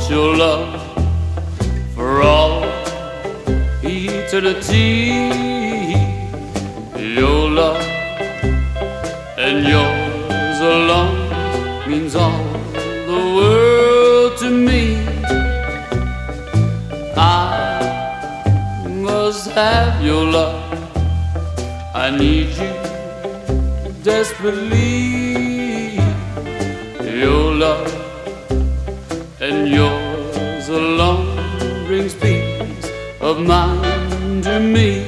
want your love for all eternity. Your love and yours alone means all the world to me. I must have your love. I need you desperately. Your love and yours alone brings peace of mind to me.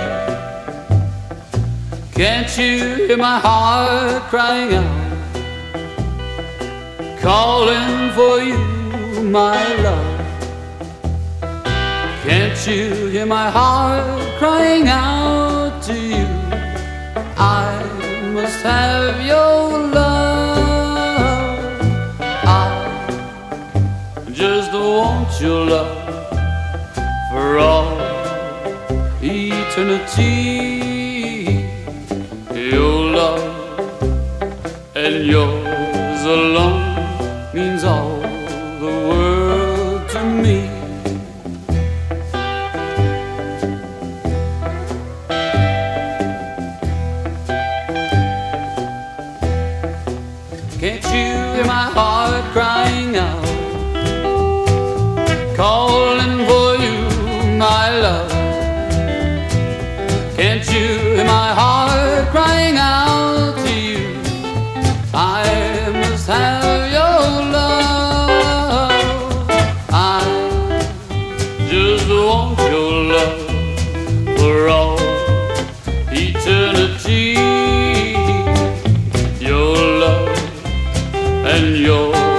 Can't you hear my heart crying out, calling for you, my love? Can't you hear my heart crying out to you? I must have your love. I just want your love for all eternity. Your love and yours alone means all the world to me. Can't you hear my heart crying out, calling for you, my love? Can't you hear my heart crying out to you? I must have your love. I just want your love for all eternity. Your love and your